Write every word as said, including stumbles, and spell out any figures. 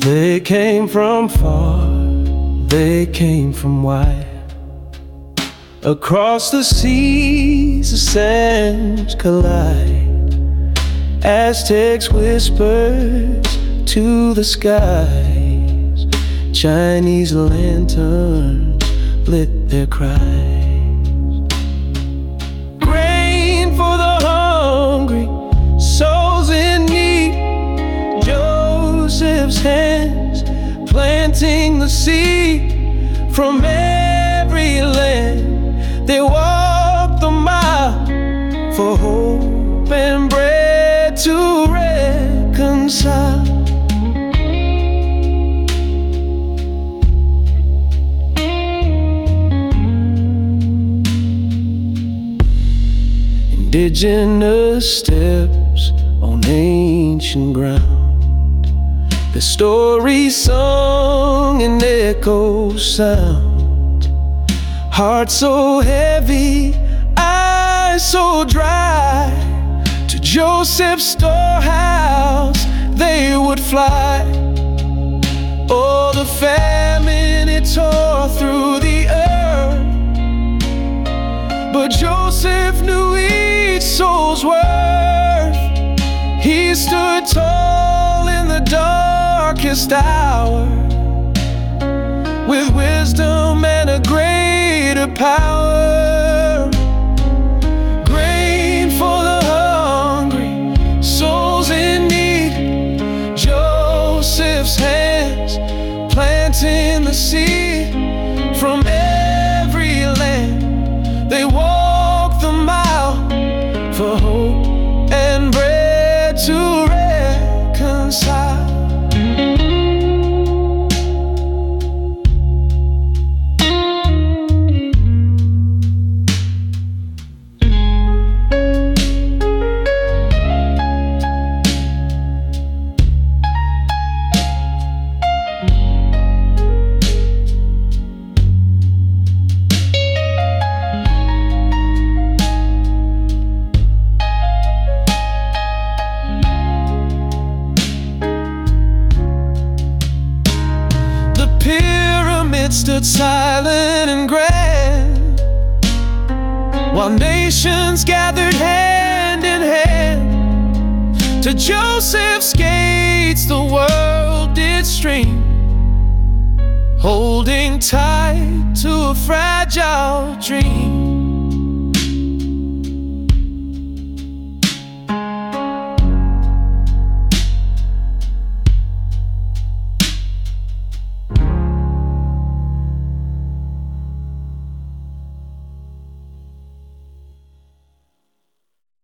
They came from far, they came from wide. Across the seas the sands collide. Aztecs whispers to the skies. Chinese lanterns lit their cries. Grain for the hungry, souls in need. Joseph's hands planting the seed. From every land they walked the mile for hope and bread to reconcile. Indigenous steps on ancient ground, the stories sung in echo sound. Hearts so heavy, eyes so dry. To Joseph's storehouse they would fly. Oh, the famine, it tore through the earth, but Joseph knew each soul's worth. He stood tall in the darkest hour, with wisdom and a greater power. Grain for the hungry, souls in need. Joseph's hands planting the seed. From every land they walked the mile for hope and bread to reconcile. Stood silent and grand, while nations gathered hand in hand. To Joseph's gates the world did stream, holding tight to a fragile dream.